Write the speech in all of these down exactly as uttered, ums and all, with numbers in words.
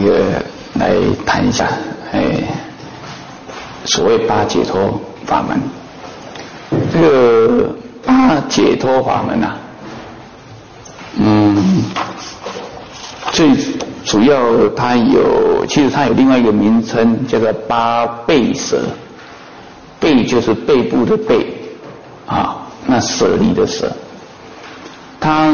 个来谈一下，哎，所谓八解脱法门。这个八解脱法门啊，嗯，最主要它有，其实它有另外一个名称，叫做八背舍。背就是背部的背啊，那舍离的舍。它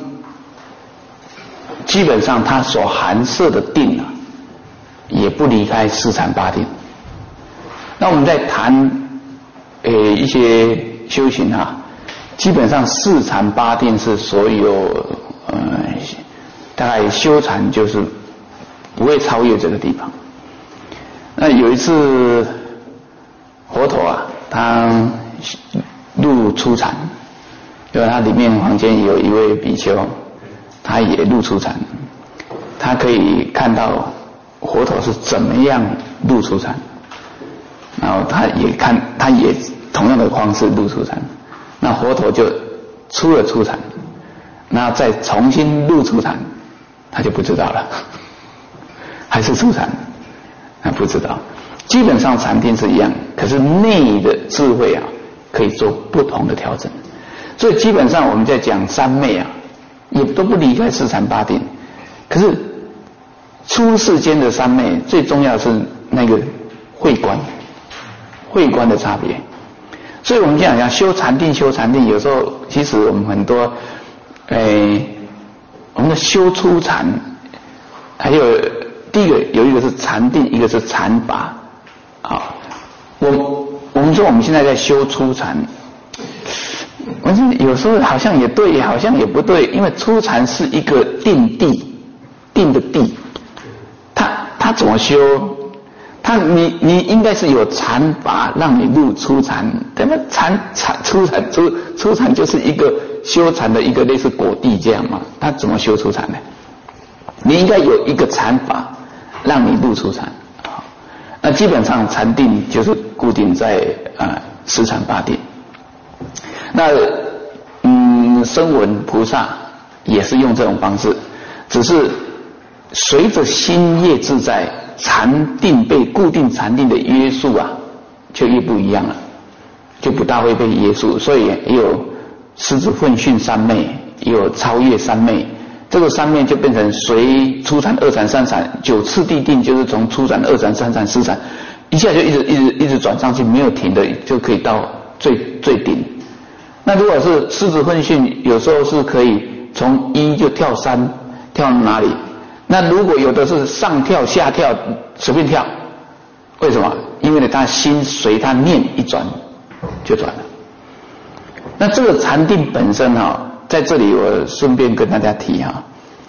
基本上它所含摄的定啊，也不离开四禅八定。那我们在谈呃一些修行啊，基本上四禅八定是所有呃大概修禅就是不会超越这个地方。那有一次佛陀啊，他入初禅，因为他里面房间有一位比丘，他也入初禅，他可以看到佛陀是怎么样入初禅，然后他也看，他也同样的方式入初禅，那佛陀就出了初禅，那再重新入初禅，他就不知道了，还是初禅，他不知道。基本上禅定是一样，可是内的智慧啊，可以做不同的调整。所以基本上我们在讲三昧啊，也都不离开四禅八定。可是出世间的三昧，最重要的是那个慧观，慧观的差别。所以我们讲讲修禅定，修禅定，有时候其实我们很多，诶，我们的修初禅，还有第一个有一个是禅定，一个是禅法。啊，我我们说我们现在在修初禅，我说有时候好像也对，好像也不对，因为初禅是一个定地，定的地，他他怎么修？他你你应该是有禅法让你入初禅，但是禅禅初禅初初禅就是一个修禅的一个类似果地这样嘛，他怎么修初禅呢？你应该有一个禅法让你入初禅。那基本上禅定就是固定在啊四禅八定。那嗯，声闻菩萨也是用这种方式，只是随着心业自在，禅定被固定禅定的约束啊，就越不一样了，就不大会被约束。所以也有狮子奋训三昧，也有超越三昧。这个三昧就变成随初禅、二禅、三禅，九次第定就是从初禅、二禅、三禅、四禅，一下就一直一直一直转上去，没有停的，就可以到最最顶。那如果是狮子奋训，有时候是可以从一就跳三，跳哪里？那如果有的是上跳下跳，随便跳，为什么？因为呢，他心随他念一转就转了。那这个禅定本身啊。在这里我顺便跟大家提哈，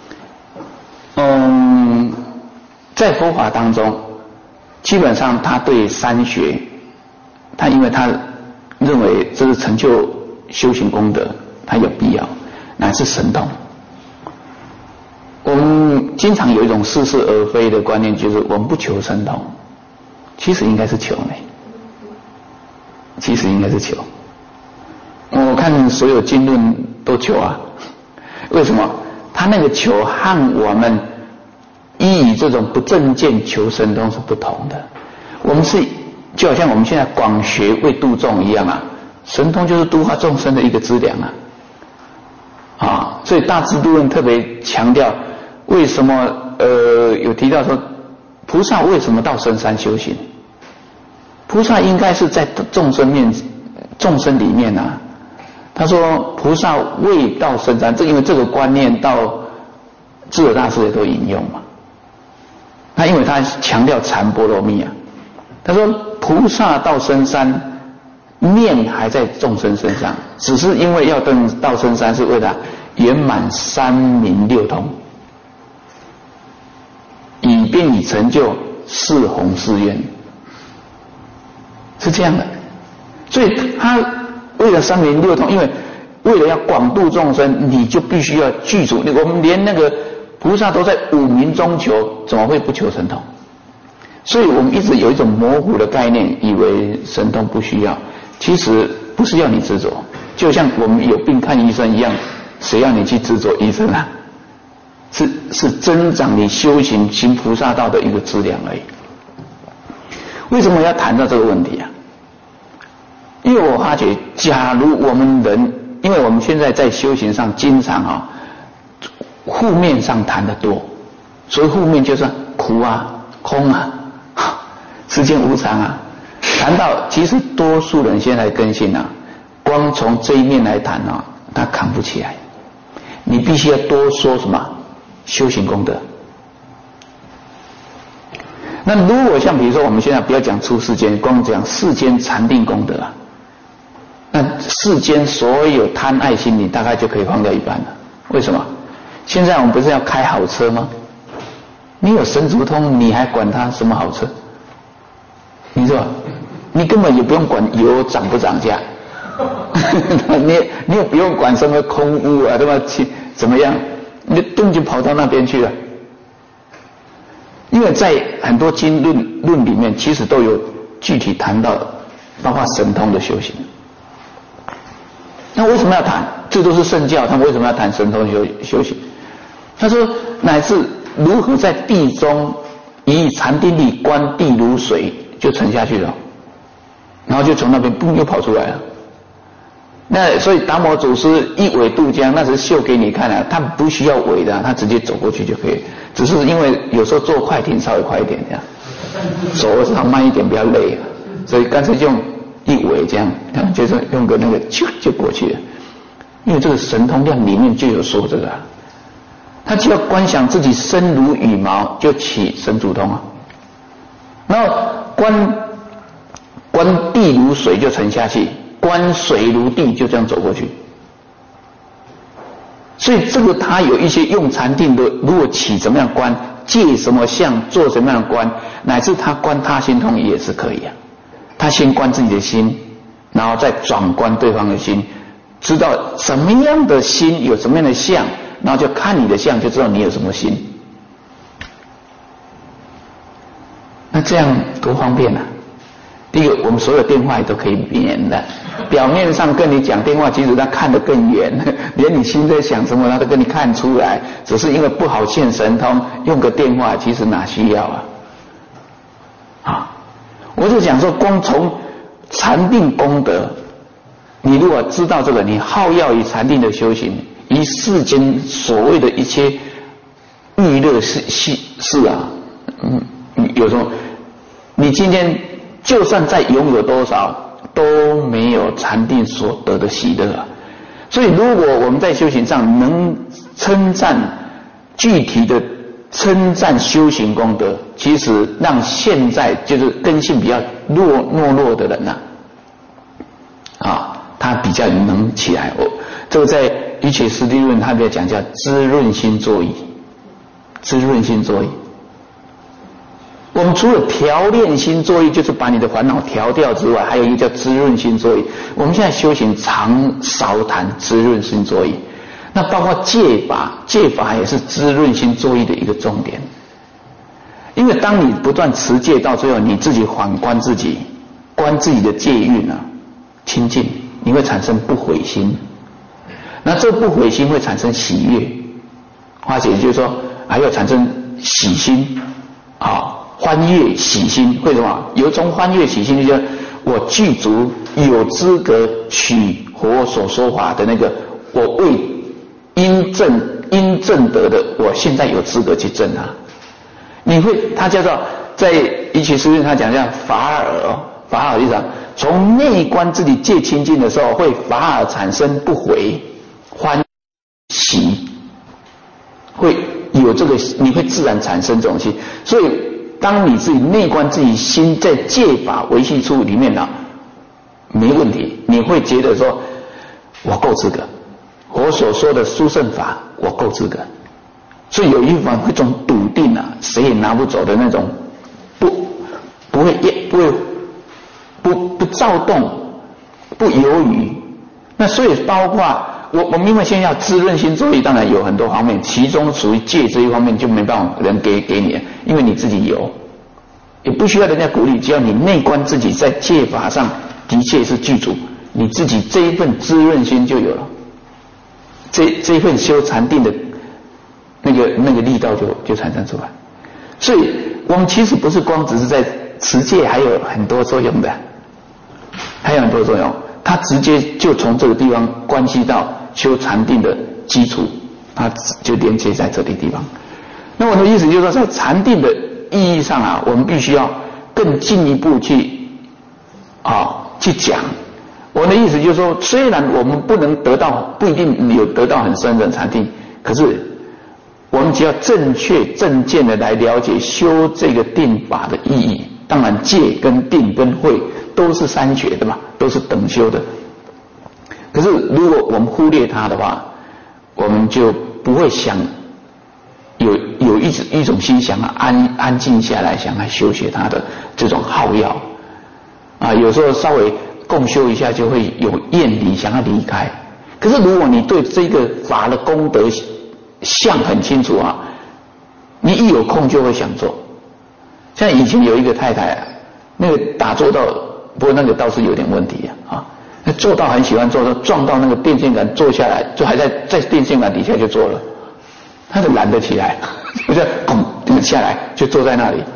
嗯，在佛法当中，基本上他对三学，他因为他认为这是成就修行功德，他有必要，乃至神通。我们经常有一种似是而非的观念，就是我们不求神通，其实应该是求呢，其实应该是求。我看所有经论都求啊，为什么？他那个求和我们依以这种不正见求神通是不同的。我们是就好像我们现在广学为度众一样啊，神通就是度化众生的一个资粮啊。啊，所以大智度论特别强调，为什么呃有提到说，菩萨为什么到深山修行？菩萨应该是在众生面众生里面啊。他说菩萨未到深山，这因为这个观念到智者大师也都引用嘛。他因为他强调禅波罗蜜啊，他说菩萨到深山，念还在众生身上，只是因为要登到深山是为了圆满三明六通，以便以成就四弘誓愿，是这样的。所以他为了三明六通，因为为了要广度众生，你就必须要具足。我们连那个菩萨都在五明中求，怎么会不求神通？所以我们一直有一种模糊的概念，以为神通不需要。其实不是要你执着，就像我们有病看医生一样，谁要你去执着医生啊？ 是是增长你修行行菩萨道的一个质量而已。为什么要谈到这个问题啊？因为我发觉，假如我们人，因为我们现在在修行上经常啊，负面上谈得多，所以负面就是苦啊、空啊、世间无常啊。谈到其实多数人现在根性啊，光从这一面来谈啊，他扛不起来。你必须要多说什么修行功德。那如果像比如说我们现在不要讲出世间，光讲世间禅定功德啊，那世间所有贪爱心理大概就可以放掉一半了。为什么？现在我们不是要开好车吗？你有神足通，你还管它什么好车？你说，你根本也不用管油涨不涨价，你你也不用管什么空污啊，对吧？怎么样？你动就跑到那边去了。因为在很多经论论里面，其实都有具体谈到，包括神通的修行。那为什么要谈？这都是圣教，他们为什么要谈神通修修行？他说，乃至如何在地中以禅定力观地如水，就沉下去了，然后就从那边嘣又跑出来了。那所以达摩祖师一苇渡江，那是秀给你看啊，他不需要苇的，他直接走过去就可以。只是因为有时候坐快艇稍微快一点这样，走的时候慢一点比较累，所以干脆用一苇这样，就是用个那个就就过去了。因为这个神通量里面就有说这个、啊，他只要观想自己身如羽毛，就起神足通啊。然后观观地如水就沉下去，观水如地就这样走过去。所以这个他有一些用禅定的，如果起怎么样观，借什么相做什么样的观，乃至他观他心通也是可以啊。他先观自己的心，然后再转观对方的心，知道什么样的心有什么样的相，然后就看你的相，就知道你有什么心。那这样多方便啊！第一个，我们所有电话都可以免的，表面上跟你讲电话，其实他看得更远，连你心在想什么他都跟你看出来，只是因为不好现神通，用个电话其实哪需要啊？啊，我就讲说，光从禅定功德，你如果知道这个，你好要以禅定的修行，以世间所谓的一切娱乐事事事啊，嗯，有时候你今天就算再拥有多少，都没有禅定所得的喜乐啊。所以如果我们在修行上能称赞具体的称赞修行功德，其实让现在就是根性比较弱懦弱的人呐、啊，啊，他比较能起来。我这个在一切实地论他比较讲叫滋润心作意，滋润心作意。我们除了调练心作意，就是把你的烦恼调掉之外，还有一个叫滋润心作意。我们现在修行常少谈滋润心作意，那包括戒法，戒法也是滋润心作意的一个重点。因为当你不断持戒到最后，你自己反观自己，观自己的戒运啊清净，你会产生不悔心。那这不悔心会产生喜悦，化解就是说还有产生喜心啊。欢悦喜心，为什么？由衷欢悦喜心，就是我具足有资格取佛所说法的那个，我为因正因正得的，我现在有资格去证啊。你会，他叫做在一起书院，他讲叫法尔哦，法尔就讲从内观自己戒清净的时候，会法尔产生不悔、欢喜，会有这个，你会自然产生这种心，所以。当你自己内观自己心在戒法维系处里面呢，没问题，你会觉得说，我够资格，我所说的殊胜法，我够资格，所以有一种一种笃定啊，谁也拿不走的那种，不不会不会不不躁动，不犹豫。那所以包括我我们因为现在要滋润心作意，当然有很多方面，其中属于戒这一方面就没办法人给给你，因为你自己有，也不需要人家鼓励，只要你内观自己在戒法上的确是具足，你自己这一份滋润心就有了，这这一份修禅定的那个那个力道就就产生出来。所以我们其实不是光只是在持戒，还有很多作用的，还有很多作用。它直接就从这个地方关系到修禅定的基础，它就连接在这里地方。那我的意思就是说，在禅定的意义上啊，我们必须要更进一步去啊去讲。我的意思就是说，虽然我们不能得到，不一定有得到很深的禅定，可是我们只要正确正见的来了解修这个定法的意义。当然戒跟定跟慧都是三学的嘛，都是等修的。可是如果我们忽略它的话，我们就不会想有有一种一种心想啊安安静下来，想来修学它的这种好要啊，有时候稍微共修一下就会有厌离，想要离开。可是如果你对这个法的功德相很清楚啊，你一有空就会想做。像以前有一个太太啊，那个打坐到，不过那个倒是有点问题啊，啊，那坐到很喜欢坐，撞到那个电线杆坐下来，就还在在电线杆底下就坐了，他就懒得起来，就这样砰下来就坐在那里。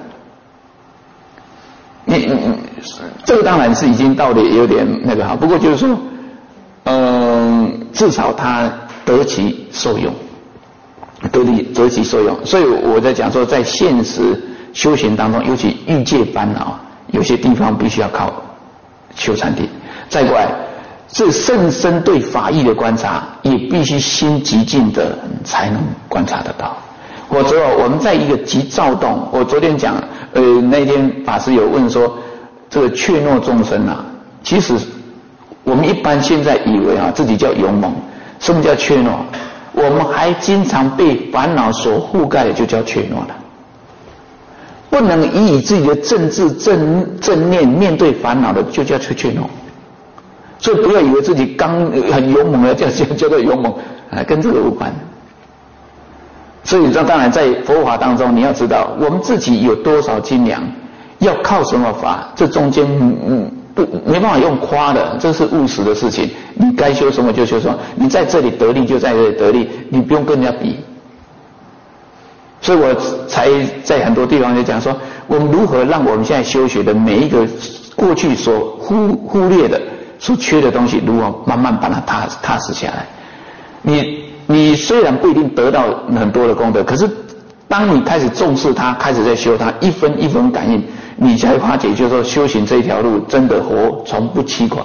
你你这个当然是已经到了有点那个哈，不过就是说，嗯，至少他得其受用，得其得其受用。所以我在讲说，在现实修行当中，尤其欲界烦恼，有些地方必须要靠修禅定。再过来，这甚深对法义的观察，也必须心极静的才能观察得到。否则我们在一个极躁动，我昨天讲，呃，那天法师有问说，这个怯懦众生啊，其实我们一般现在以为啊，自己叫勇猛。什么叫怯懦？我们还经常被烦恼所覆盖的，就叫怯懦了。不能以自己的正智正正念面对烦恼的，就叫怯怯懦。所以不要以为自己刚很勇猛的叫叫叫做勇猛，啊，跟这个无关。所以这当然在佛法当中，你要知道我们自己有多少斤两，要靠什么法，这中间嗯不没办法用夸的，这是务实的事情。你该修什么就修什么，你在这里得力就在这里得力，你不用跟人家比。所以我才在很多地方就讲说，我们如何让我们现在修学的每一个过去所忽忽略的、所缺的东西，如何慢慢把它踏踏实下来。你你虽然不一定得到很多的功德，可是当你开始重视它，开始在修它，一分一分感应，你才发觉就是说修行这条路真的活从不欺狂。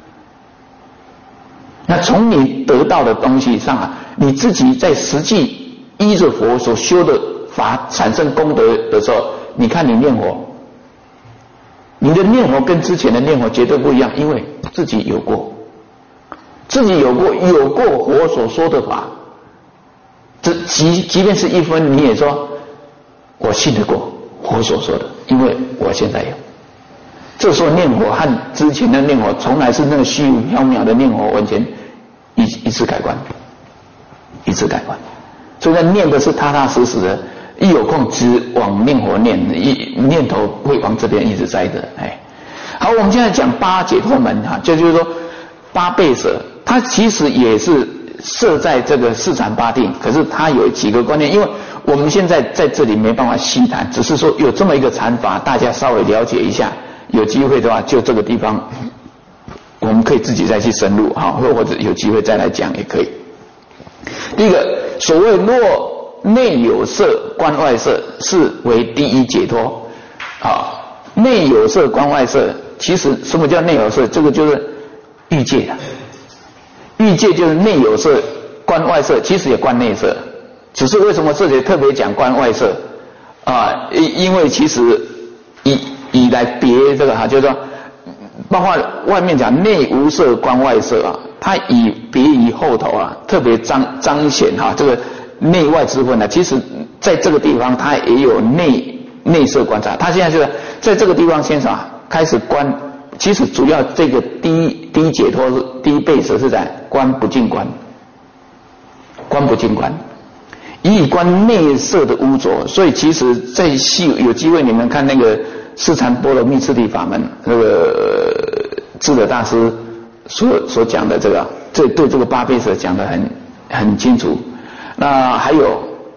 那从你得到的东西上啊，你自己在实际依着佛所修的法产生功德的时候，你看你念佛，你的念佛跟之前的念佛绝对不一样，因为自己有过，自己有过有过佛所说的法，这即即便是一分，你也说我信得过佛所说的，因为我现在有。这时候念佛和之前的念佛从来是那个虚无缥缈的念佛，完全一一次改观，一次改观。所以他念的是踏踏实实的，一有空只往念佛念，一念头会往这边一直栽着。哎，好，我们现在讲八解脱门哈，就就是说八倍舍，它其实也是设在这个四禅八定，可是它有几个观念，因为我们现在在这里没办法细谈，只是说有这么一个禅法，大家稍微了解一下，有机会的话，就这个地方我们可以自己再去深入哈，或者有机会再来讲也可以。第一个，所谓若内有色观外色，是为第一解脱。啊，内有色观外色，其实什么叫内有色？这个就是欲界的。欲界就是内有色观外色，其实也观内色，只是为什么这里特别讲观外色啊？因因为其实以以来别这个哈，就是说，包括外面讲内无色观外色啊。它以别于后头啊，特别彰彰显哈、啊、这个内外之分呢、啊。其实在这个地方，它也有内内色观察。它现在是在这个地方先啥开始观，其实主要这个第一第一解脱第一倍舍是在观不净观，观不净观，以观内色的污浊。所以其实在细有机会你们看那个四禅波罗蜜次第法门，那个智者大师。所所讲的这个，这对这个八倍舍讲得很很清楚。那还有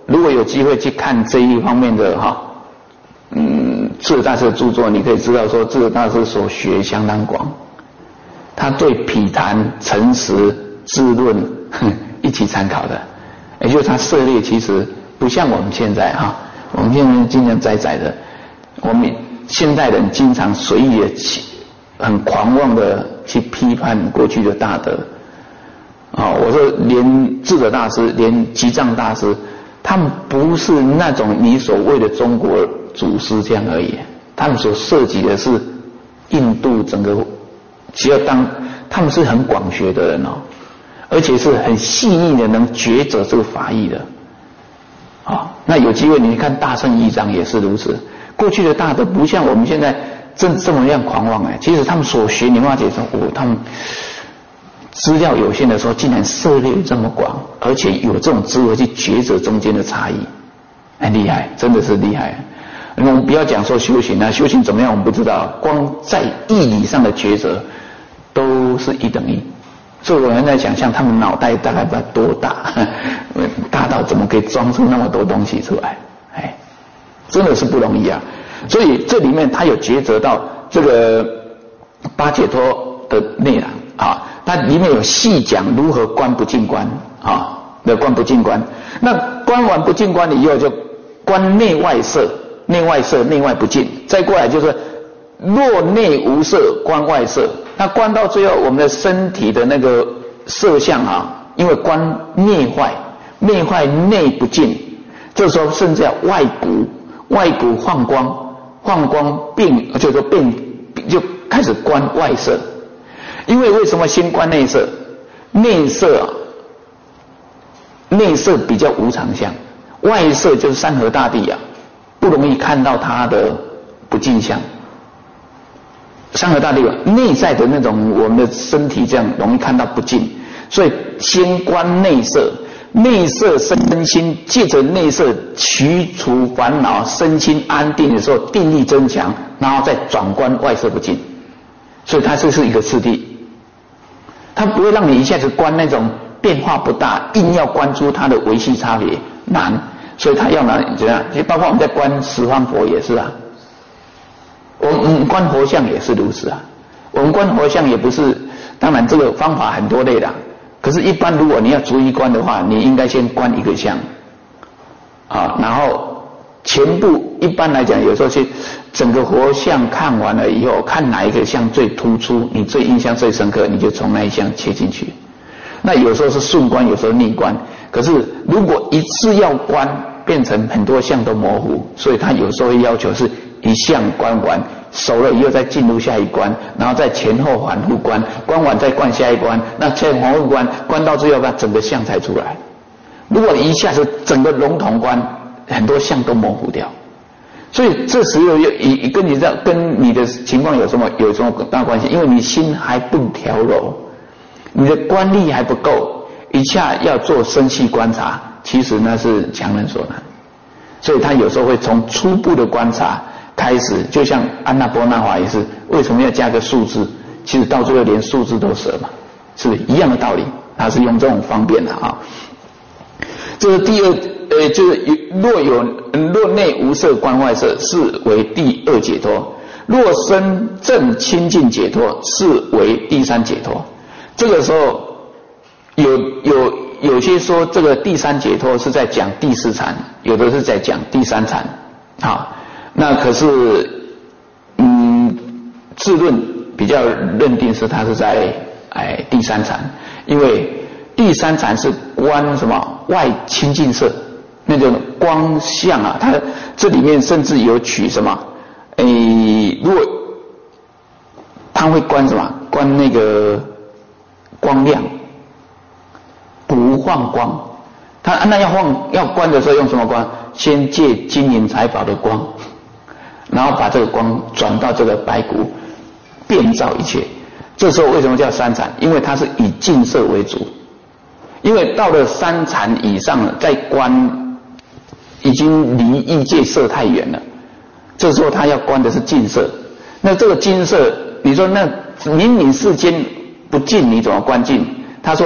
如果有机会去看这一方面的哈，嗯，智者大师的著作，你可以知道说智者大师所学相当广，他对毗昙、诚实、智论一起参考的，也就是他涉猎其实不像我们现在哈，我们现在经常窄窄的，我们现代人经常随意的很狂妄的去批判过去的大德啊、哦！我说连智者大师，连吉藏大师，他们不是那种你所谓的中国祖师这样而已，他们所涉及的是印度整个，只要当他们是很广学的人哦，而且是很细腻的能抉择这个法义的啊、哦。那有机会你看大乘义章也是如此，过去的大德不像我们现在这这么样狂妄哎，其实他们所学莲花解说，哦，他们资料有限的时候，竟然涉猎这么广，而且有这种智慧去抉择中间的差异，很厉害，真的是厉害。我们不要讲说修行啊，修行怎么样我们不知道，光在义理上的抉择都是一等一。所以我们在想象他们脑袋大概不知道多大，大到怎么可以装出那么多东西出来？哎，真的是不容易啊。所以这里面他有抉择到这个八解脱的内容啊，它里面有细讲如何观不净观啊，的观不净观。那观完不净观以后，就观内外色，内外色，内外不净。再过来就是若内无色，观外色。那观到最后，我们的身体的那个色相啊，因为观内坏，内坏内不净，这时候甚至要外骨，外骨放光。放光变，就是说变，就开始观外色。因为为什么先观内色？内色啊，内色比较无常相，外色就是山河大地啊，不容易看到它的不净相。山河大地内在的那种我们的身体这样容易看到不净，所以先观内色。内色身心，借着内色去除烦恼，身心安定的时候，定力增强，然后再转观外色不净。所以它这是一个次第，它不会让你一下子观那种变化不大，硬要观出它的微细差别难。所以它要拿怎样？就包括我们在观十方佛也是啊，我们观佛像也是如此啊。我们观佛像也不是，当然这个方法很多类的。可是，一般如果你要逐一观的话，你应该先观一个相，啊，然后全部一般来讲，有时候是整个佛像看完了以后，看哪一个相最突出，你最印象最深刻，你就从那一项切进去。那有时候是顺观，有时候逆观。可是如果一次要观，变成很多相都模糊，所以他有时候会要求是一项观完。熟了以后再进入下一关，然后再前后反复观，观完再观下一关，那前后反复观，观到最后把整个相才出来。如果一下子整个笼统观，很多相都模糊掉。所以这时候也跟你这跟你的情况有什么有什么大关系？因为你心还不调柔，你的观力还不够，一下要做深细观察，其实那是强人所难。所以他有时候会从初步的观察开始，就像安那波那法也是，为什么要加个数字？其实到最后连数字都舍嘛，是不是一样的道理？他是用这种方便的啊。这是第二，呃，就是若有若内无色观外色，是为第二解脱；若身正清净解脱，是为第三解脱。这个时候有有有些说这个第三解脱是在讲第四禅，有的是在讲第三禅啊。那可是，嗯，智论比较认定是它是在哎第三禅，因为第三禅是观什么外清净色那种光相啊，它这里面甚至有取什么，哎，如果它会观什么，观那个光亮，不放光，它那要放要观的时候用什么光？先借金银财宝的光。然后把这个光转到这个白骨，遍照一切。这时候为什么叫三禅？因为它是以净色为主。因为到了三禅以上了，在观已经离异界色太远了。这时候他要观的是净色。那这个净色，你说那明明世间不净，你怎么观净？他说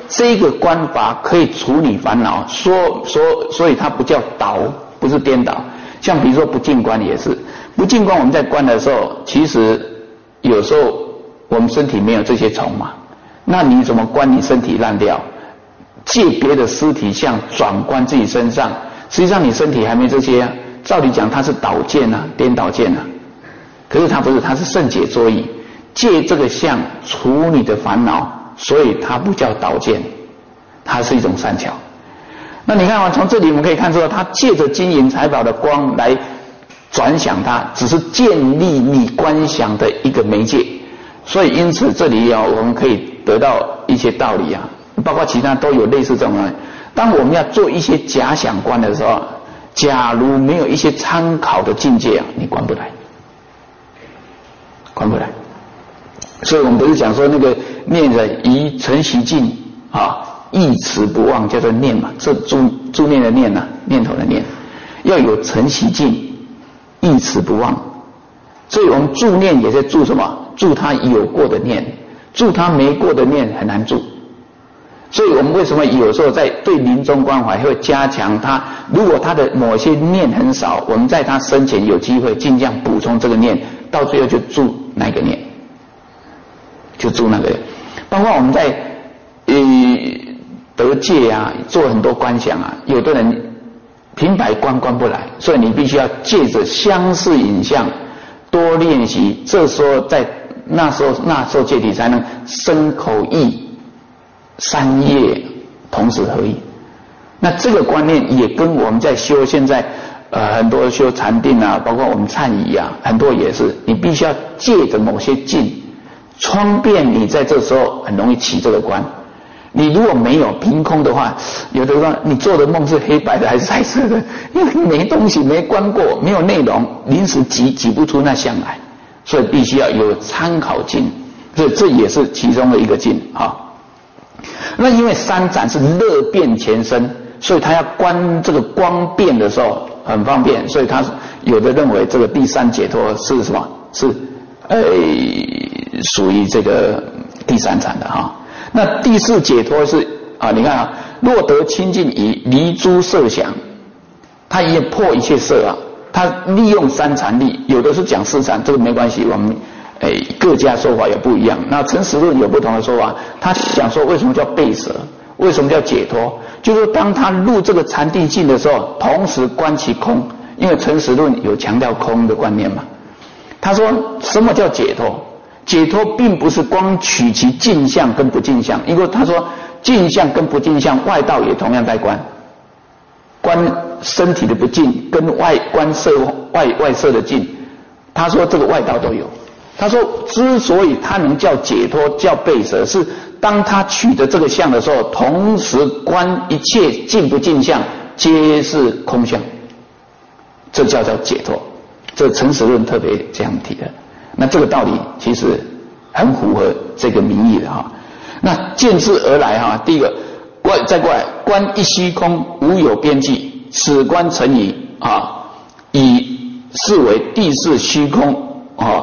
这个观法可以处理烦恼，说说所以它不叫倒，不是颠倒。像比如说不净观也是，不净观我们在观的时候，其实有时候我们身体没有这些虫嘛，那你怎么观你身体烂掉？借别的尸体相转观自己身上，实际上你身体还没这些啊。照理讲它是倒见啊，颠倒见啊，可是它不是，它是圣解作意，借这个相除你的烦恼，所以它不叫倒见，它是一种善巧。那你看啊，从这里我们可以看出，它借着金银财宝的光来转想它，只是建立你观想的一个媒介。所以因此这里啊，我们可以得到一些道理啊，包括其他都有类似这种啊。当我们要做一些假想观的时候，假如没有一些参考的境界啊，你观不来，观不来。所以我们不是讲说那个念的以诚习静啊，一持不忘，叫做念嘛，这助助念的念呐、啊，念头的念，要有诚习静，一持不忘。所以我们助念也在助什么？助他有过的念，助他没过的念很难助。所以我们为什么有时候在对临终关怀会加强他？如果他的某些念很少，我们在他生前有机会尽量补充这个念，到最后就助那个念，就助那个。包括我们在呃得戒啊，做很多观想啊，有的人平白观观不来，所以你必须要借着相似影像多练习，这时候在那时候那时候戒体才能身口意三业同时合一。那这个观念也跟我们在修现在呃很多修禅定啊，包括我们忏仪啊，很多也是你必须要借着某些境，方便你在这时候很容易起这个观。你如果没有凭空的话，有的时候你做的梦是黑白的还是彩色的，因为没东西没观过，没有内容，临时挤挤不出那相来，所以必须要有参考境，所以这也是其中的一个境啊。那因为三展是乐变前身，所以他要观这个光变的时候很方便，所以他有的认为这个第三解脱是什么？是呃属于这个第三禅的哈。那第四解脱是啊，你看啊，若得清净以离诸色想，他也破一切色啊，他利用三禅力，有的是讲四禅，这个没关系，我们诶各家说法也不一样。那陈实论有不同的说法，他想说为什么叫背舍，为什么叫解脱，就是当他入这个禅定境的时候，同时观其空，因为陈实论有强调空的观念嘛。他说什么叫解脱？解脱并不是光取其净相跟不净相，因为他说净相跟不净相外道也同样在观，观身体的不净跟外观色外外色的净，他说这个外道都有。他说之所以他能叫解脱叫背舍，是当他取得这个相的时候，同时观一切净不净相皆是空相，这叫叫解脱。这陈实论特别这样提的。那这个道理其实很符合这个名义的哈。那见之而来哈，第一个观再过来观一虚空无有边际，此观成以啊，以视为第四虚空啊，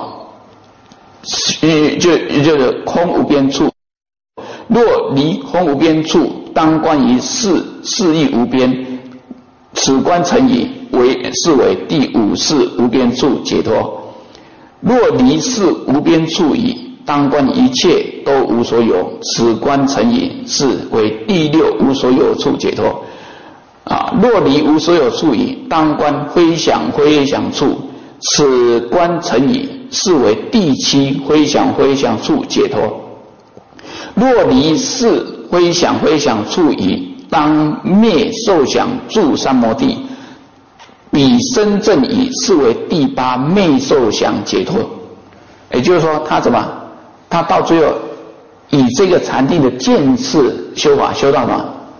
就就是空无边处。若离空无边处，当观于事事亦无边，此观成以为视为第五事无边处解脱。若离事无边处矣，当观一切都无所有，此观成以是为第六无所有处解脱。啊，若离无所有处矣，当观非想非想处，此观成以是为第七非想非想处解脱。若离事非想非想处矣，当灭受想住三摩地，彼身正以是为第八昧受想解脱。也就是说他怎么他到最后以这个禅定的渐次修法修到什么？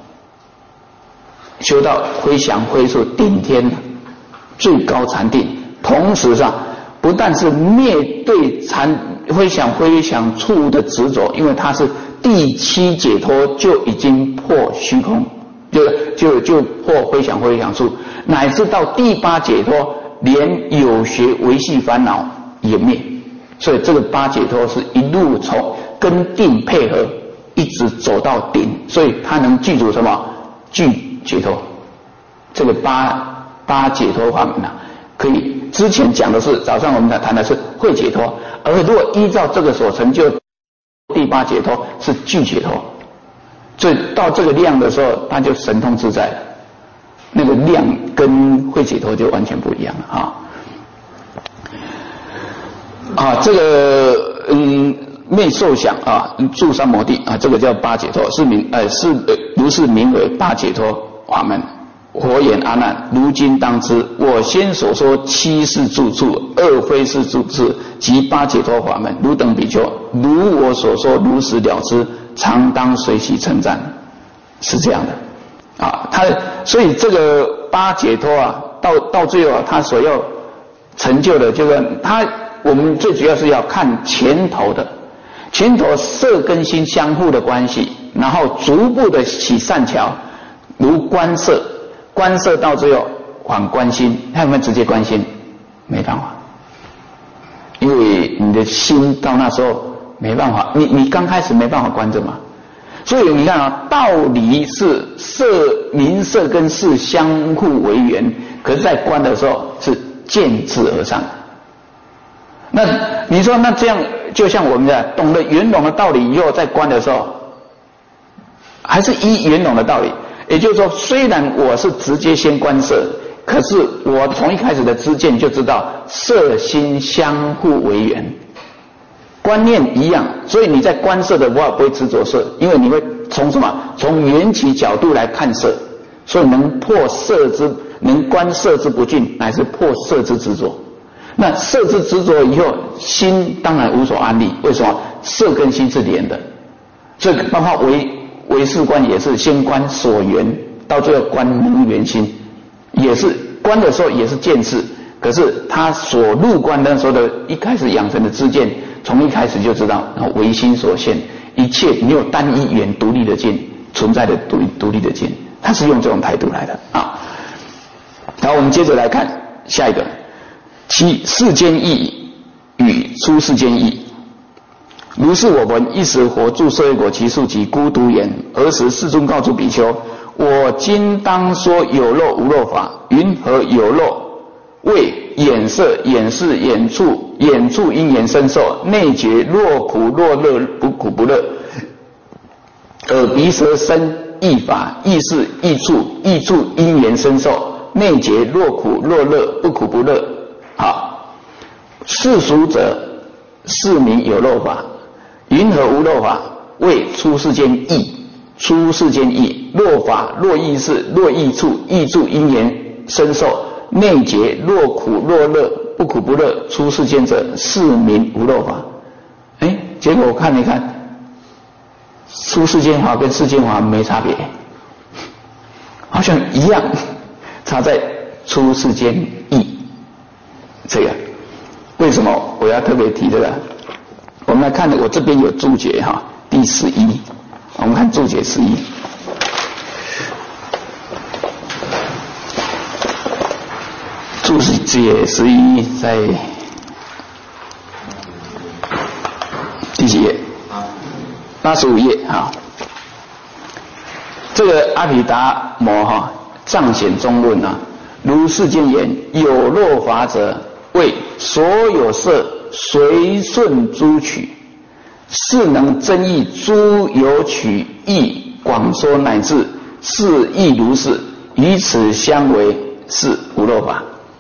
修到非想非处定天最高禅定，同时上不但是灭对禅非想非想处的执着，因为它是第七解脱就已经破虚空，就就就破非想非想处，乃至到第八解脱连有学维系烦恼也灭。所以这个八解脱是一路从跟定配合一直走到顶，所以他能具足什么？具解脱。这个八八解脱法门啊，可以之前讲的是早上我们谈的是会解脱，而如果依照这个所成就第八解脱是具解脱，所以到这个量的时候，他就神通自在了。那个量跟会解脱就完全不一样了啊！啊，这个嗯，昧受想啊，住三摩地啊，这个叫八解脱，是名呃是呃如是名为八解脱法门。佛言阿难，如今当知，我先所说七是住处，二非是住处，及八解脱法门，汝等比丘，如我所说，如实了知，常当随喜称赞，是这样的啊。他所以这个八解脱啊，到到最后啊，他所要成就的，就是他我们最主要是要看前头的，前头色跟心相互的关系，然后逐步的起善巧，如观色。观色到最后反观心，他有没有直接观心？没办法，因为你的心到那时候没办法，你你刚开始没办法观着嘛。所以你看啊，道理是色名色跟事相互为缘，可是在观的时候是见智而上。那你说那这样就像我们的懂得圆融的道理以后，在观的时候，还是依圆融的道理。也就是说，虽然我是直接先观色，可是我从一开始的知见就知道色心相互为缘，观念一样，所以你在观色的话不会执着色，因为你会从什么？从缘起角度来看色，所以能破色之，能观色之不净，乃是破色之执着。那色之执着以后，心当然无所安立。为什么？色跟心是连的，所以包括为唯识观也是先观所缘，到最后观能缘心，也是观的时候也是见识，可是他所入观的时候的一开始养成的知见，从一开始就知道，然后唯心所现，一切没有单一缘独立的见存在的独独立的见，他是用这种态度来的啊。然后我们接着来看下一个，其世间义与出世间义。如是我闻，一时活住舍卫国其数及孤独言。尔时世尊告诸比丘：我今当说有漏无漏法。云何有漏？为眼色、眼识、眼触、眼触因缘生受，内觉若苦若乐，不苦不乐。耳鼻舌身意法，意识、意触、意触因缘生受，内觉若苦若乐，不苦不乐。好，世俗者是名有漏法。云何无漏法？为出世间义，出世间义，若法若意识若意触，意触因缘生受，内觉若苦若乐，不苦不乐，出世间者是名无漏法。哎，结果我看了一看，出世间法跟世间法没差别，好像一样，差在出世间义。这个为什么我要特别提这个？我们来看，我这边有注解哈，第十一，我们看注解十一。注解十一在第几页？八十五页哈。这个阿毗达摩哈藏显中论啊，如世间言，有漏法者，为所有色随顺诸取，是能增益诸有取义，广说乃至是亦如是，与此相违，是无漏法。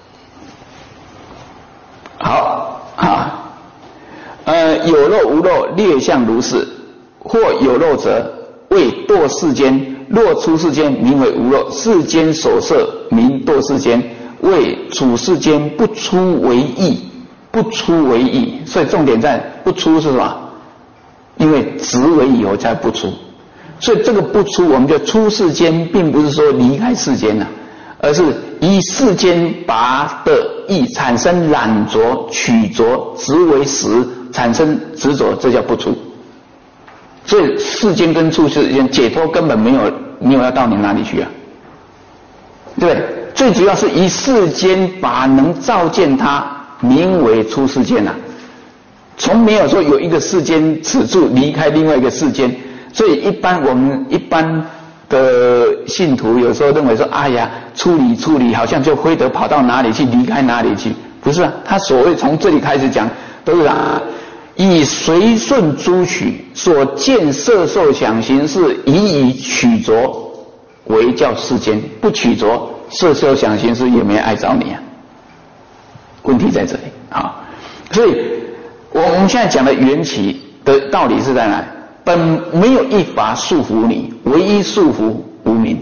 好啊，呃，有漏无漏，略相如是。或有漏者，为堕世间；若出世间，名为无漏。世间所摄，名堕世间。为处世间不出为义。不出为义，所以重点在不出是什么？因为执为有才不出，所以这个不出，我们就出世间，并不是说离开世间啊，而是以世间拔的义产生染着、取着、执为实，产生执着，这叫不出。所以世间跟出世间解脱根本没有没有要到你哪里去啊，对不对？最主要是以世间拔能照见它。名为出世间啊，从没有说有一个世间此处离开另外一个世间， 所以一般我们一般的信徒有时候认为说，哎呀，处理处理，好像就非得跑到哪里去，离开哪里去。不是啊，他所谓从这里开始讲，都是啊，以随顺诸取，所见色受想行识，以以取着为叫世间，不取着色受想行识也没碍着你啊。问题在这里啊，所以我我们现在讲的缘起的道理是在哪里？本没有一法束缚你，唯一束缚无明。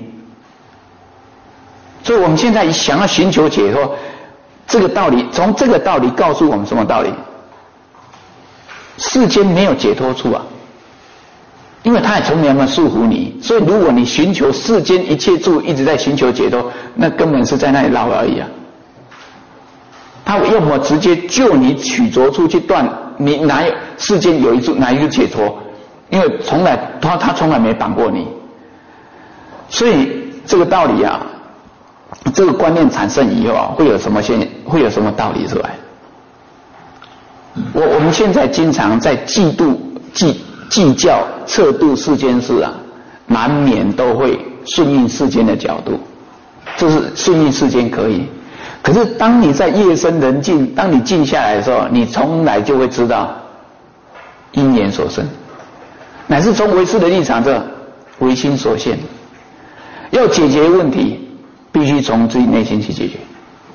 所以我们现在想要寻求解脱，这个道理，从这个道理告诉我们什么道理？世间没有解脱处啊，因为它也从来没有束缚你。所以如果你寻求世间一切处一直在寻求解脱，那根本是在那里绕而已啊。他要么直接就你取着处去断，你哪有世间有一处哪一个解脱？因为从来他他从来没绑过你，所以这个道理啊，这个观念产生以后啊，会有什么现会有什么道理出来？我我们现在经常在计度计计较测度世间事啊，难免都会顺应世间的角度，就是顺应世间可以。可是当你在夜深人静，当你静下来的时候，你从来就会知道因缘所生。乃是从唯识的立场，这唯心所现，要解决问题，必须从自己内心去解决，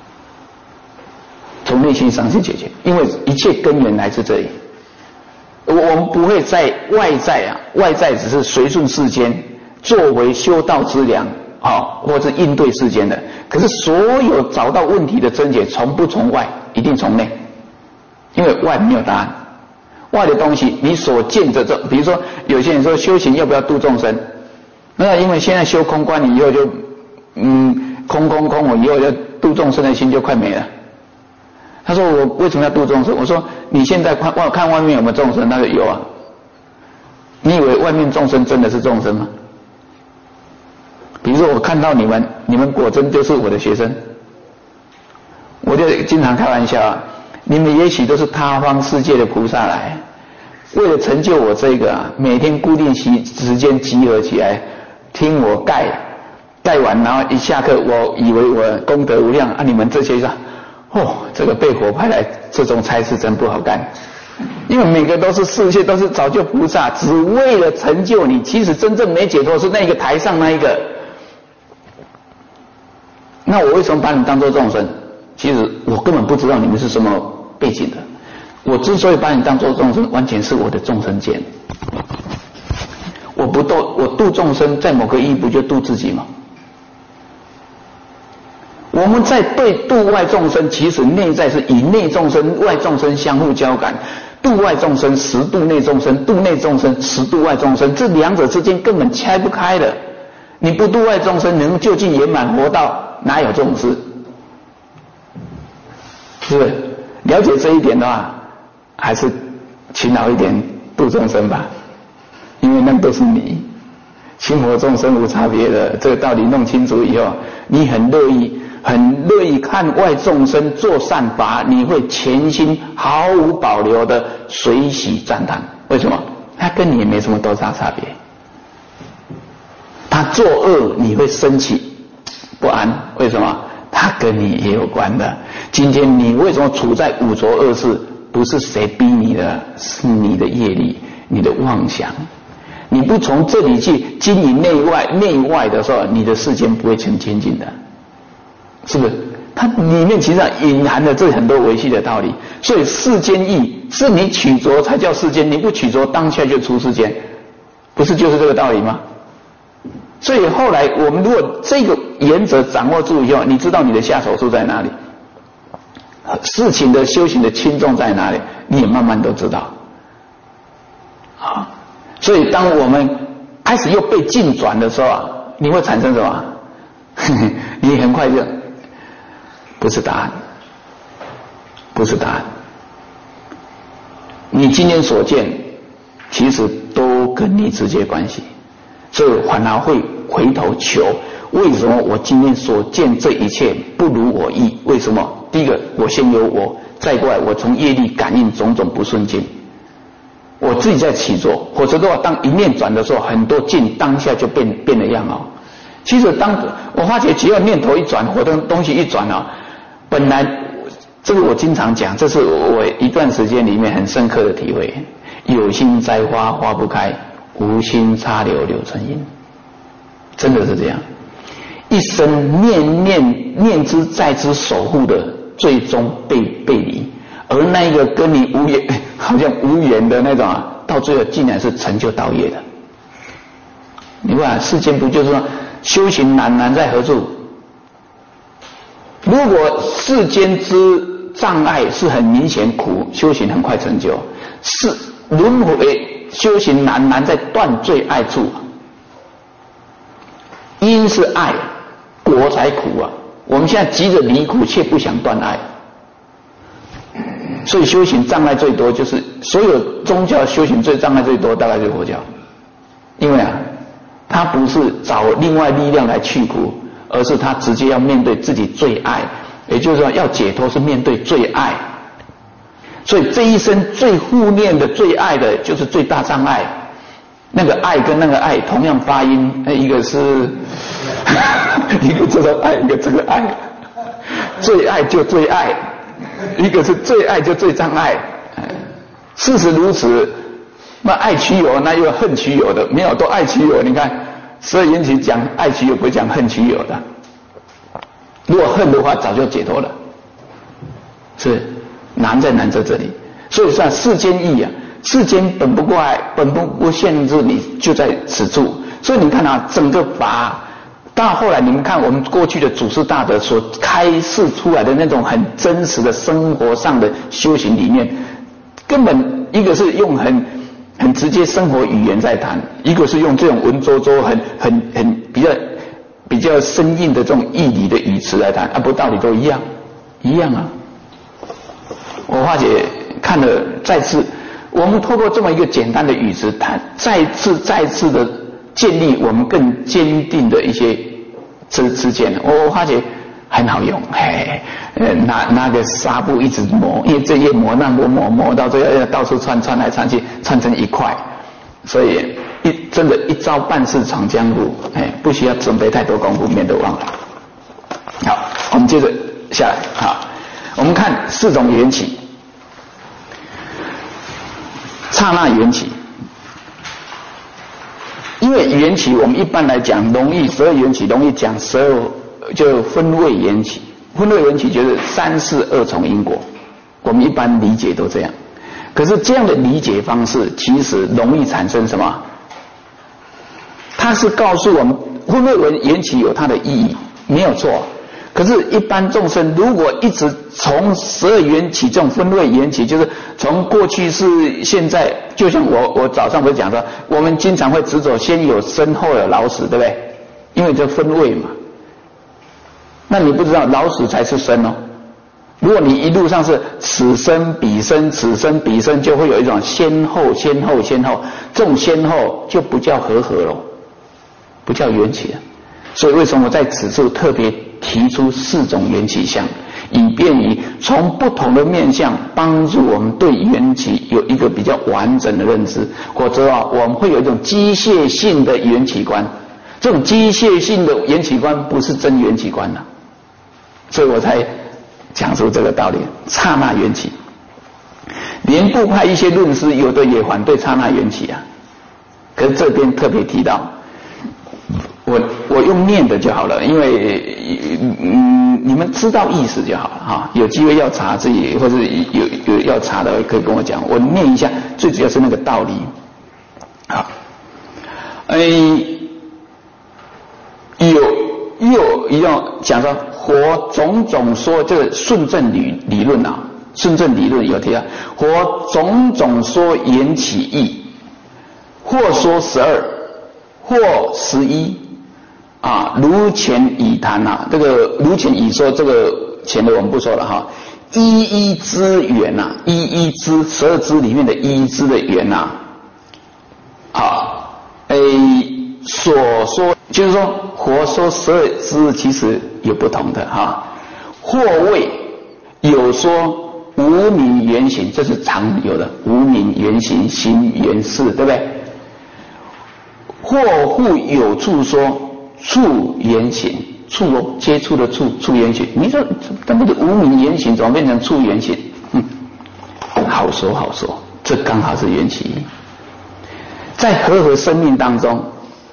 从内心上去解决，因为一切根源来自这里。我们不会在外在啊，外在只是随顺世间，作为修道之良啊，或者应对世间的。可是所有找到问题的症结，从不从外，一定从内，因为外没有答案。外的东西，你所见的这，比如说有些人说修行要不要度众生？那因为现在修空观以后就，嗯，空空空，我以后要度众生的心就快没了。他说我为什么要度众生？我说你现在看看外面有没有众生？他说有啊。你以为外面众生真的是众生吗？比如说我看到你们，你们果真就是我的学生，我就经常开玩笑啊。你们也许都是他方世界的菩萨来，为了成就我这个啊，每天固定时时间集合起来听我盖，盖完然后一下课，我以为我功德无量啊，你们这些说，哦，这个被火派来这种差事真不好干，因为每个都是世界都是早就菩萨，只为了成就你，其实真正没解脱是那个台上那一个。那我为什么把你当作众生？其实我根本不知道你们是什么背景的，我之所以把你当作众生，完全是我的众生见。我不度我度众生，在某个意义不就度自己吗？我们在对度外众生，其实内在是以内众生、外众生相互交感。度外众生实度内众生，度内众生实度外众生，这两者之间根本拆不开的。你不度外众生，能就近圆满活道，哪有这种事？是不是？了解这一点的话，还是勤劳一点度众生吧，因为那都是你，心佛众生无差别的，这个道理弄清楚以后，你很乐意很乐意看外众生做善法，你会全心毫无保留的随喜赞叹。为什么？他跟你也没什么多大差别。他作恶你会生气不安，为什么？他跟你也有关的。今天你为什么处在五浊恶世？不是谁逼你的，是你的业力，你的妄想。你不从这里去经营内外内外的时候，你的世间不会成清净的，是不是？它里面其实上隐含的这很多维系的道理。所以世间义是你取着才叫世间，你不取着当下就出世间，不是就是这个道理吗？所以后来我们如果这个原则掌握住以后，你知道你的下手处在哪里，事情的修行的轻重在哪里，你也慢慢都知道。啊，所以当我们开始又被境转的时候啊，你会产生什么？你很快就不是答案，不是答案。你今天所见，其实都跟你直接关系。所以反而会回头求，为什么我今天所见这一切不如我意？为什么？第一个，我先有我，再过来我从业力感应种种不顺境， 我自己在起坐，否则的话，当一念转的时候，很多境当下就变变了样哦。其实当我发觉，只要念头一转，或者东西一转哦，本来这个我经常讲，这是我一段时间里面很深刻的体会。有心栽花花不开，无心插柳柳成荫，真的是这样。一生念念念之在之守护的，最终被背离。而那一个跟你无缘，好像无缘的那种啊，到最后竟然是成就道业的。你看世间不就是说修行难难在何处？如果世间之障碍是很明显苦，修行很快成就。是轮回修行难难在断最爱处，因是爱，果才苦啊。我们现在急着离苦，却不想断爱。所以修行障碍最多，就是所有宗教修行最障碍最多，大概就是佛教。因为啊，他不是找另外力量来去苦，而是他直接要面对自己最爱，也就是说要解脱是面对最爱。所以这一生最护念的、最爱的，就是最大障碍。那个爱跟那个爱同样发音，一个是一个这个爱，一个这个爱，最爱就最爱。一个是最爱就最障碍，事实如此。那爱取有，那又恨取有的，没有都爱取有。你看十二缘起讲爱取有，不讲恨取有的。如果恨的话，早就解脱了。是难在难在这里。所以说世间义啊，世间本不过爱，本不不限制你，就在此处。所以你看啊，整个法。到后来你们看我们过去的祖师大德所开示出来的那种很真实的生活上的修行里面，根本一个是用很很直接生活语言在谈，一个是用这种文绉绉很很很比较比较生硬的这种义理的语词来谈，啊不道理都一样一样啊。我发觉看了再次，我们透过这么一个简单的语词谈，再次再次的建立我们更坚定的一些之之间，我发觉很好用，嘿，呃，拿拿个纱布一直磨，因为这页磨那磨磨磨到最后要到处穿穿来穿去，穿成一块，所以一真的一招办事闯江湖，哎，不需要准备太多功夫，免得忘了。好，我们接着下来，好，我们看四种缘起，刹那缘起。因为缘起，我们一般来讲容易十二缘起容易讲十二就分位缘起，分位缘起就是三世二重因果，我们一般理解都这样。可是这样的理解方式其实容易产生什么？它是告诉我们分位缘起有它的意义，没有错。可是，一般众生如果一直从十二缘起这种分位缘起，就是从过去是现在，就像我我早上不是讲说，我们经常会执着先有生后有老死，对不对？因为这分位嘛。那你不知道老死才是生哦。如果你一路上是此生彼生此生彼生，就会有一种先后先后先后，这种先后就不叫和合了，不叫缘起了。所以为什么我在此处特别提出四种缘起相，以便于从不同的面向帮助我们对缘起有一个比较完整的认知，或者啊我们会有一种机械性的缘起观，这种机械性的缘起观不是真缘起观了，所以我才讲出这个道理，刹那缘起。连部派一些论师有的也反对刹那缘起啊，可是这边特别提到。我我用念的就好了，因为嗯你们知道意思就好了哈。有机会要查自己，或者有有要查的可以跟我讲，我念一下，最主要是那个道理。好，哎，有又一样讲说，活种种说这个顺正理理论啊，顺正理论有提到，活种种说缘起义，或说十二，或十一。啊，如前已谈啊，这个如前已说，这个前的我们不说了哈。一一之缘呐，一一之十二支里面的一一支的缘呐，好，诶，所说就是说，活说十二支其实有不同的哈。或谓有说无名缘行，这是常有的无名缘行行缘事，对不对？或复有处说触缘行，触哦，接触的触，触缘行。你说那不是无名缘行，怎么变成触缘行？嗯，好说好说，这刚好是缘起一。在和合生命当中，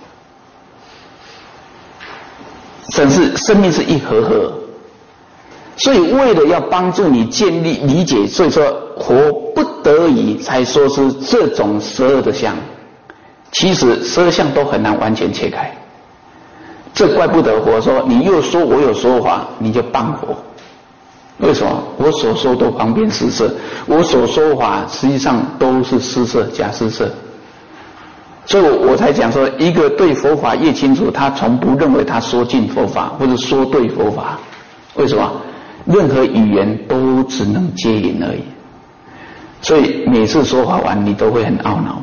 真是生命是一和合，所以为了要帮助你建立理解，所以说佛不得已才说是这种十二的相。其实十二相都很难完全切开，这怪不得佛说你又说我有说法，你就谤佛。为什么？我所说都方便施设，我所说法实际上都是施设假施设。所以我才讲说，一个对佛法越清楚，他从不认为他说尽佛法或者说对佛法。为什么？任何语言都只能接引而已。所以每次说法完，你都会很懊恼，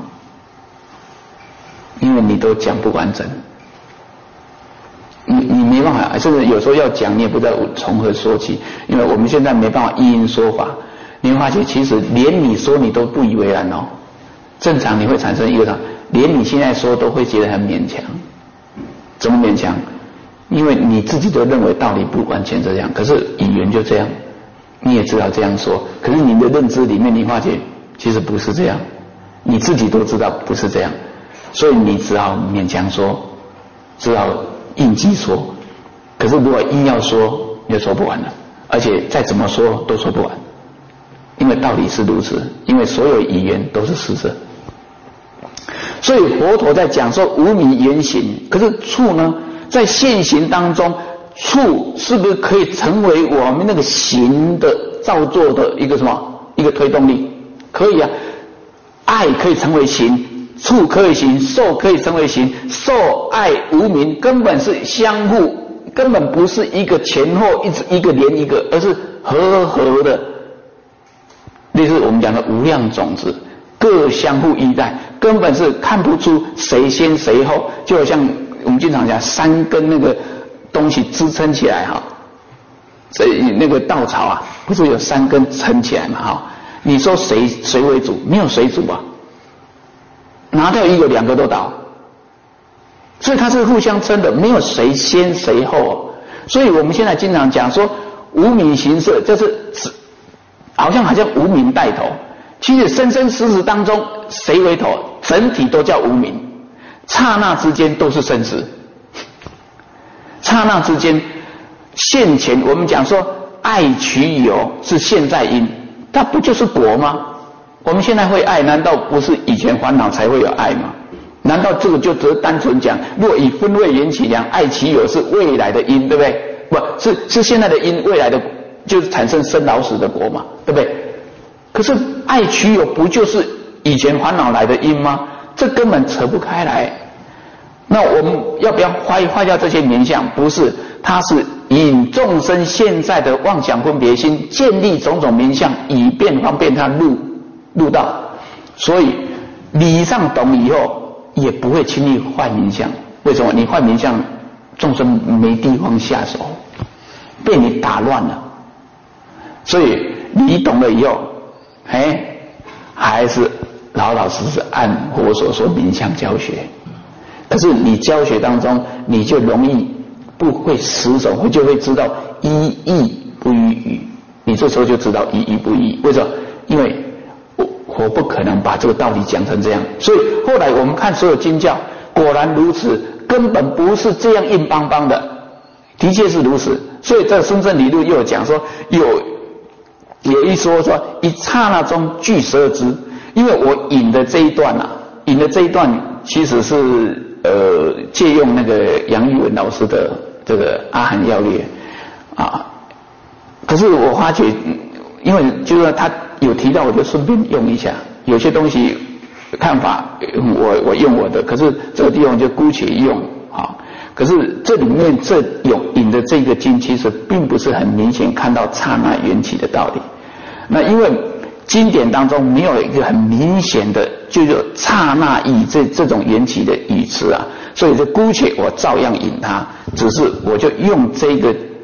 因为你都讲不完整，你你没办法，甚至有时候要讲，你也不知道从何说起，因为我们现在没办法一因说法。你会发现，其实连你说你都不以为然哦。正常你会产生一个，连你现在说都会觉得很勉强。怎么勉强？因为你自己都认为道理不完全这样，可是语言就这样，你也知道这样说，可是你的认知里面，你发现其实不是这样，你自己都知道不是这样，所以你只好勉强说，只好应激说。可是如果硬要说，就说不完了，而且再怎么说都说不完，因为道理是如此，因为所有语言都是施设。所以佛陀在讲说无名缘行，可是处呢，在现行当中，处是不是可以成为我们那个行的造作的一个什么一个推动力？可以啊，爱可以成为行，处可以行，受可以成为行，受爱无名根本是相互，根本不是一个前后一直一个连一个，而是合合的，类似我们讲的无量种子，各相互依赖，根本是看不出谁先谁后，就好像我们经常讲三根那个东西支撑起来哈，所以那个稻草啊，不是有三根撑起来嘛哈？你说谁谁为主？没有谁主啊，拿掉一个两个都倒，所以它是互相撑的，没有谁先谁后、哦。所以我们现在经常讲说无名行色，就是好像好像无名带头，其实生生死死当中谁为头？整体都叫无名，刹那之间都是生死，刹那之间现前我们讲说爱取有是现在因，它不就是果吗？我们现在会爱，难道不是以前烦恼才会有爱吗？难道这个就只是单纯讲，若以分位缘起讲，爱其有是未来的因，对不对？不是，是现在的因，未来的就是产生生老死的果嘛，对不对？可是爱取有不就是以前烦恼来的因吗？这根本扯不开来。那我们要不要坏坏掉这些名相？不是，它是引众生现在的妄想分别心，建立种种名相，以便方便他入入道。所以理上懂以后，也不会轻易换名相。为什么？你换名相，众生没地方下手，被你打乱了。所以你懂了以后，哎，还是老老实实按佛所说名相教学。可是你教学当中，你就容易不会死守，会就会知道依义不依语。你这时候就知道依义不依。为什么？因为我我不可能把这个道理讲成这样。所以后来我们看所有经教，果然如此，根本不是这样硬邦邦的，的确是如此。所以这深圳理论又有讲说，有有一说说一刹那中具十二支。因为我引的这一段啊，引的这一段其实是呃借用那个杨玉文老师的这个阿含要略啊，可是我发觉，因为就是他有提到，我就顺便用一下。有些东西看法，我我用我的，可是这个地方就姑且用啊。可是这里面这有引的这个经，其实并不是很明显看到刹那缘起的道理。那因为经典当中没有一个很明显的就是刹那意这这种缘起的语词啊，所以就姑且我照样引它，只是我就用这个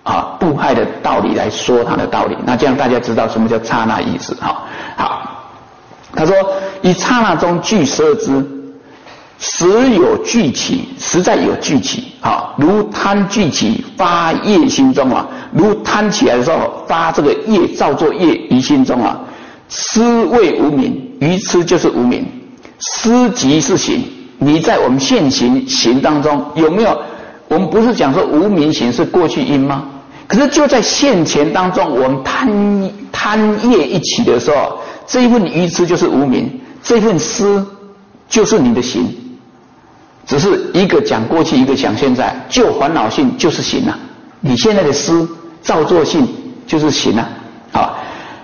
啊部派的道理来说他的道理。那这样大家知道什么叫刹那意识。好，好，他说以刹那中具十二支，实有聚起，实在有聚起。好，如贪聚起发业心中啊，如贪起来的时候发这个业造作业于心中啊，思谓无明，愚痴就是无明，思即是行。你在我们现行行当中有没有？我们不是讲说无明行是过去因吗？可是就在现前当中，我们贪贪业一起的时候，这一份愚痴就是无明，这份思就是你的行。只是一个讲过去，一个讲现在，就烦恼性就是行啊，你现在的思造作性就是行啊。啊，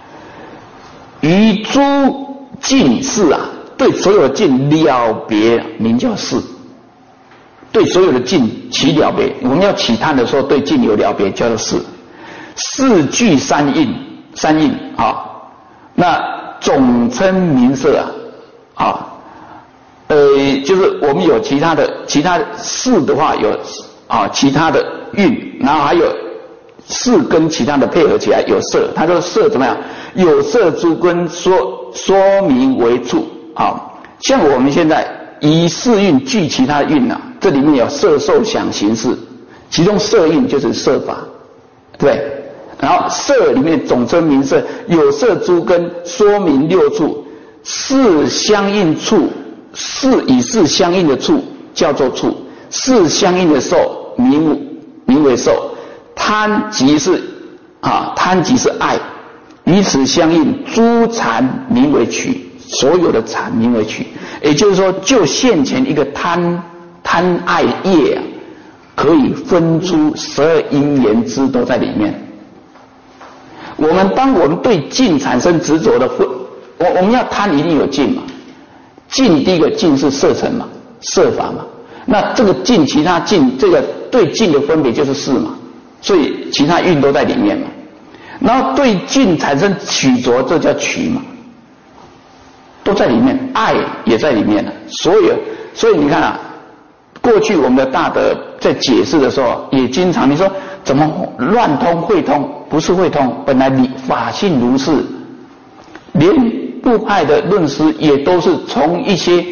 于诸境事啊，对所有的境了别，名叫事。对所有的境起了别，我们要起贪的时候，对境有了别，叫做事。四具三印，三印啊，那总称名色啊，啊。呃，就是我们有其他的其他事的话有啊其他的运，然后还有事跟其他的配合起来有色。他说色怎么样？有色诸根说说明为处啊，像我们现在以色运具其他运啊，这里面有色受想行识，其中色运就是色法，对不对？然后色里面总称名色，有色诸根说明六处，事相应处。事与事相应的处叫做处，事相应的受名名为受。贪即是啊，贪即是爱，与此相应，诸缠名为取，所有的缠名为取。也就是说，就现前一个贪贪爱业啊，可以分出十二因缘支都在里面。我们当我们对境产生执着的分，我我们要贪一定有境嘛。境第一个境是色尘嘛，色法嘛，那这个境其他境这个对境的分别就是事嘛，所以其他运都在里面嘛。然后对境产生取着，这叫取嘛，都在里面，爱也在里面了。所有，所以你看啊，过去我们的大德在解释的时候，也经常你说怎么乱通会通？不是会通，本来你法性如是，连部派的论师也都是从一些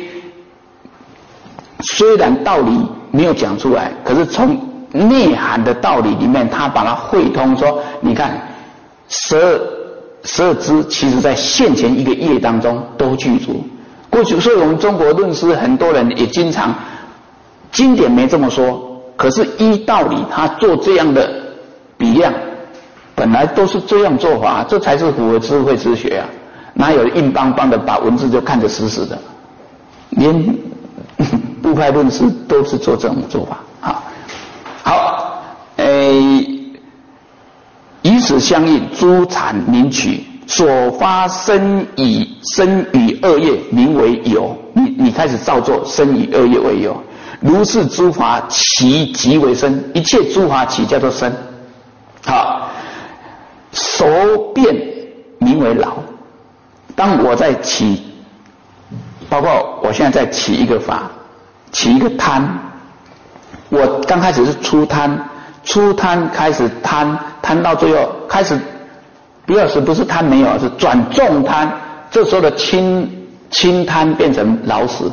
虽然道理没有讲出来，可是从内涵的道理里面，他把它汇通说，你看十二十二支，其实在现前一个业当中都具足。过去，所以我们中国论师很多人也经常，经典没这么说，可是依道理他做这样的比量，本来都是这样做法，这才是符合智慧之学啊。哪有硬邦邦的把文字就看得死死的？连部派论师都是做这种做法。好，好，诶，以此相应，诸缠名取，所发生以生与恶业名为有。你你开始造作生与恶业为有，如是诸法起即为生，一切诸法起叫做生。好，熟变名为老。当我在起，包括我现在在起一个法，起一个贪，我刚开始是初贪，初贪开始贪，贪到最后开始，不要是不是贪没有，是转重贪，这时候的轻轻贪变成老死，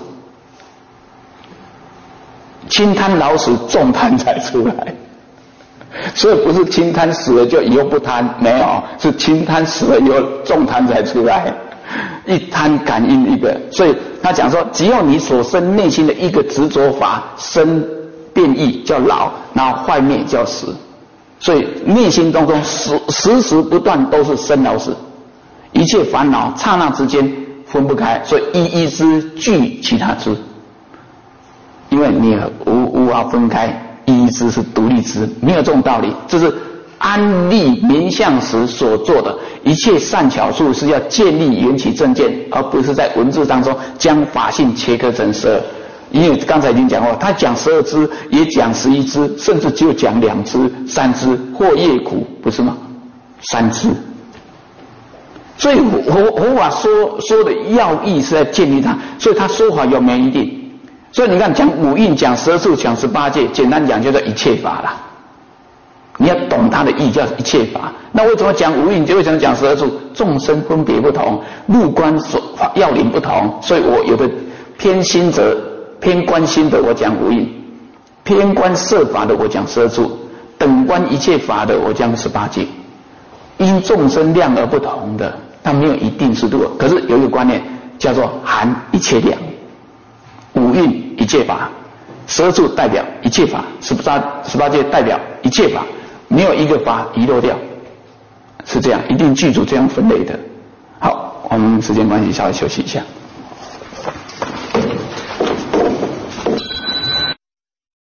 轻贪老死，重贪才出来。所以不是轻贪死了就以后不贪，没有，是轻贪死了以后重贪才出来。一贪感应一个，所以他讲说，只要你所生内心的一个执着法生变异叫老，然后坏灭叫死，所以内心当中时时时不断都是生老死，一切烦恼刹那之间分不开，所以一一支具其他支，因为你无无法分开，一一支是独立支，没有这种道理，这是安立名相时所做的一切善巧处，是要建立缘起正见，而不是在文字当中将法性切割成十二。因为刚才已经讲过，他讲十二支，也讲十一支，甚至只有讲两支、三支，或业苦，不是吗？三支。所以佛佛法说说的要义是在建立它，所以他说法有没有一定？所以你看，讲五蕴、讲十二处、讲十八界，简单讲就叫一切法啦。 你要懂它的意义，叫一切法。那为什么讲无蕴？就为什么讲十二处？众生分别不同，入观所要领不同，所以我有的偏心者、偏观心的，我讲无蕴；偏观色法的，我讲十二处；等观一切法的，我讲十八界。因众生量而不同的，它没有一定速度。可是有一个观念叫做含一切量，五蕴一切法，十二处代表一切法，十八十八界代表一切法，没有一个法遗漏掉，是这样，一定记住这样分类的。好，我们时间关系稍微休息一下。